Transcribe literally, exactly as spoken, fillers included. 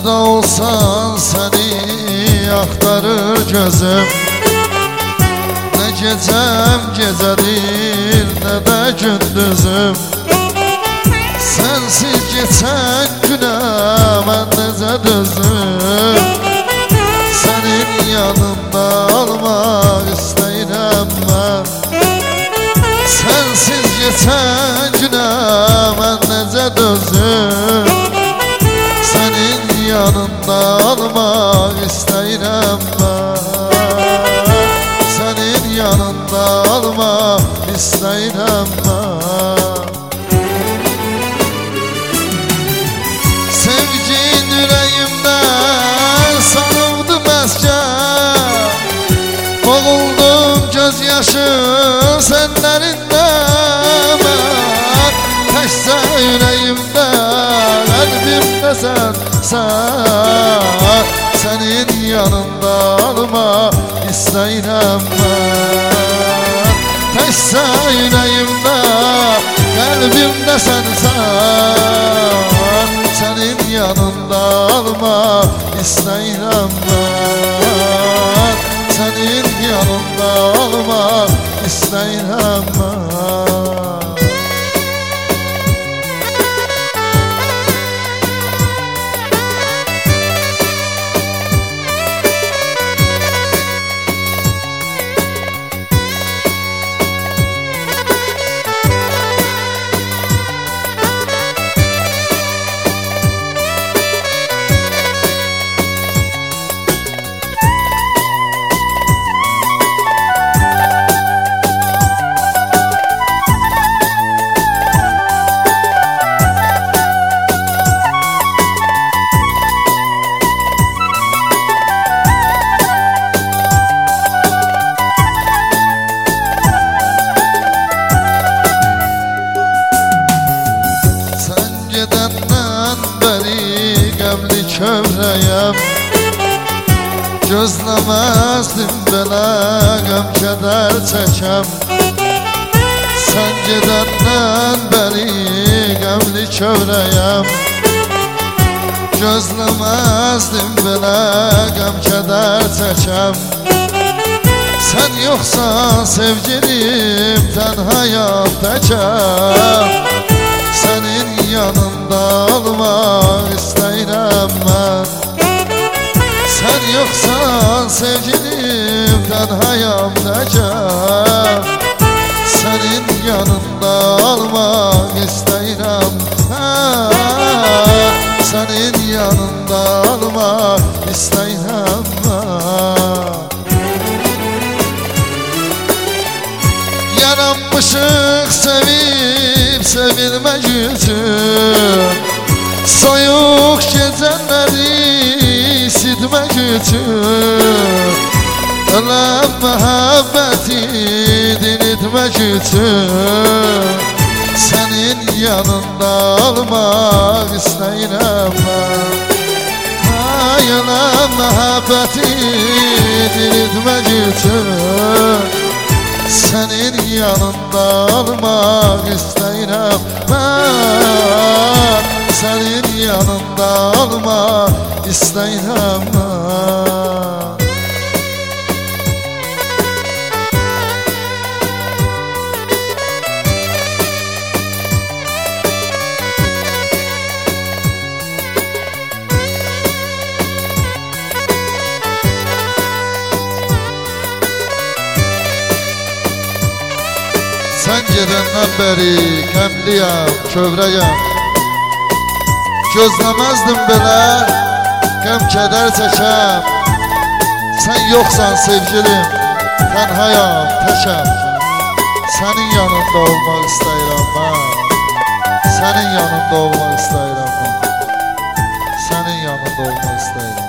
Harda olsan seni aktarır gözüm. Ne gecem gecedir ne de gündüzüm. Sensiz geçen güne ben nece dözüm. Senin yanında olmak isteyirəm ben. Sensiz geçen güne ben nece dözüm. Senin yanında olmak isteyirəm ben. Senin yanında olmak isteyirəm ben. Sevgin yüreğimden sanıldı mesken. Boğuldum gözyaşım senlerinden ben. Təkcə yüreğimde kalbimde sen, sen. Senin yanında olmak isteyirəm ben. Təkcə yüreğimde kalbimde sen, sen. Senin yanında olmak isteyirəm ben. Senin yanında olmak isteyirəm ben. Gedenden beri qəmli kövrəyəm. Gözləməzdim belə qəm kədər çəkəm. Sən gedəndən bəri qəmli kövrəyəm. Gözləməzdim belə qəm kədər çəkəm. Sən yoxsan sevgilim tənhayam təkəm. Senin yanında olmak isteyirəm ben. Sen yoksan sevgilim tenhayam təkəm. Senin yanında olmak isteyirəm ben. Senin yanında olmak isteyirəm ben. Yaranmışıq sevib sevilmek için. Soyuq gecələri isitmək üçün. Öləm məhəbbəti diriltmək üçün. Senin yanında olmaq istəyirəm mən. Ay öləm məhəbbəti diriltmək üçün. Senin yanında olmak isteyirəm ben. Senin yanında olmak isteyirəm ben. Sen gedəndən bəri qəmliyəm, kövrəyəm. Gözləməzdim belə qəm kədər çəkəm. Sen yoxsan sevgilim tənhayam təkəm. Senin yanında olmaq istəyirəm mən. Senin yanında olmaq istəyirəm mən. Senin yanında olmaq istəyirəm.